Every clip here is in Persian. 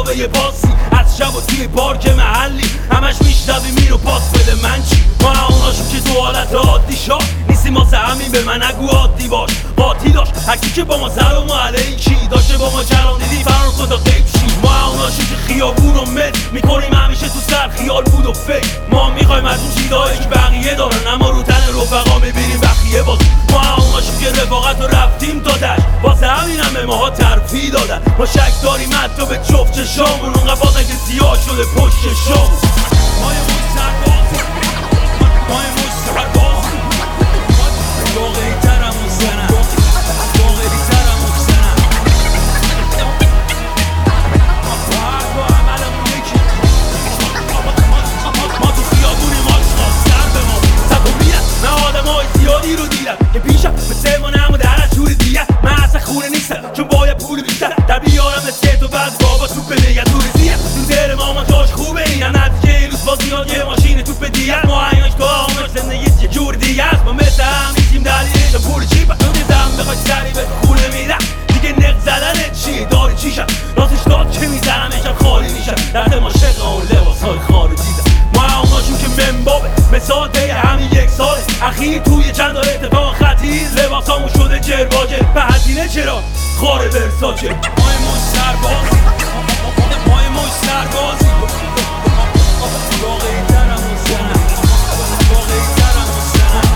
به یه باسی از شب و توی پارک محلی همش میشنوی میرو پاس بده من چی؟ ما اوناشون که تو حالت عادی شد نیستیم واسه همین به من نگو عادی باش قاطی داشت هرکی که با ما سلام علیکی داشته با ما کلام دیدی فرار خدا غیب شی ما اوناشون که خیابون و مت میکنیم همیشه تو سر خیال بود و فکر ما میخوایم از اون چیزایی که بقیه دارن اما رو تن رفقا میبینیم بقیه باز ما اوناشون که رفاقت رو رفتیم دادش واسه همین هم به ماها ترفیع دادن ما شک داریم حتی به جفت چشامون اونقدر بازن که سیاه شده پشت شام ما یه موش سرباز ما یه موش سرباز واقعی ترم و زنم واقعی ترم و زنم با عملمون یکی ما تو خیابونی ماشنا سر به ما سبومیت من آدم های زیادی رو دیدم که پیشم مثل ما نمو در از جور دیگه من اصلا خونه نیستم چون باید پول بیشتر در بیارم مثل تو بعد بابا توپ نگه تو رزیه تو دل ماما جاش خوبه این هم نتیجه این روز باز میاد یه ماشین توپ دیگه ما ایناش تو آماش زندگیت یه جور دیگه است ما مثل هم نیستیم دلیلش پول چی با تو دیدم بخوای سری به خونه میرم دیگه نق زدنت چیه داری چیشم راستش داد که میزنم ایشم خالی میشم درد ما شق اون لباس های خارجی ما اوناشون که منبابه مثال دیگه همین یک ساله اخیر توی چند تا اتفاق خطیر لباس همون شده جرواجه به هزینه چرا خاره برساچه مای موش سربازی مای موش سربازی واقعی ترم و زنم واقعی ترم و زنم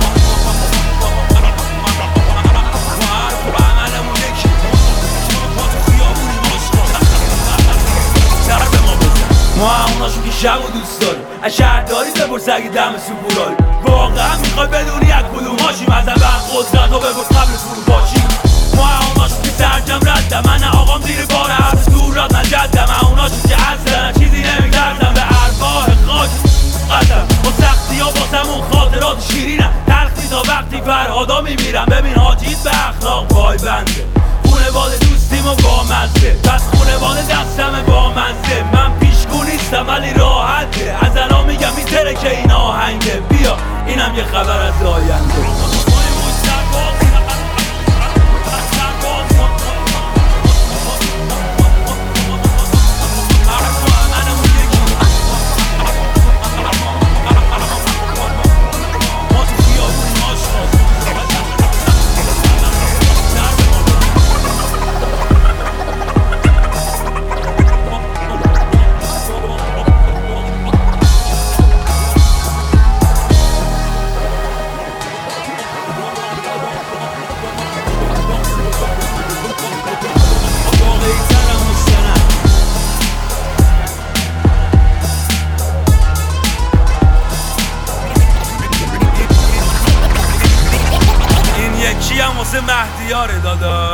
ما حرف و عملمون یکی ما تو خیابونی ماشنا سر به ما بزن ما هموناشون که شب و دوست داریم از شهرداری بپرس اگه دم سپوراری واقعا میخوای بدونی از کدوماشیم از اول قدرت رو بپرس قبل فروپاشیم ما اوناشون که سرجم ردم من آقام زیر بار حرف دور راد من جدم اوناشون که اصلا چیزی نمیگردم به ارواح خاک قدم با سختی ها باسمون خاطرات شیرینم تلخی تا وقتی فرهادا میمیرم ببین حاجیت به اخلاق پای بنده خونواده دوستیم و بامزه پس خونواده دستم بامزه من پیشگو نیستم ولی راحته از الان میگم میتره که این آهنگه بیا اینم یه خبر از آینده واسه مهدیاره داداش